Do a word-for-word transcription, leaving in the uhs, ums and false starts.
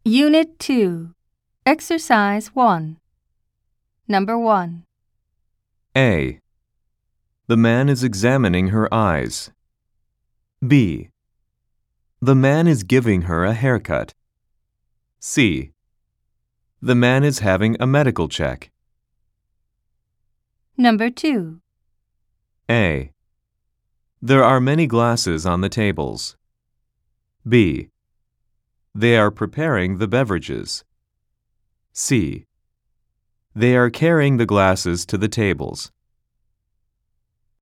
Unit two, Exercise one. Number one. A. The man is examining her eyes. B. The man is giving her a haircut. C. The man is having a medical check. Number two. A. There are many glasses on the tables. B. They are preparing the beverages. C. They are carrying the glasses to the tables.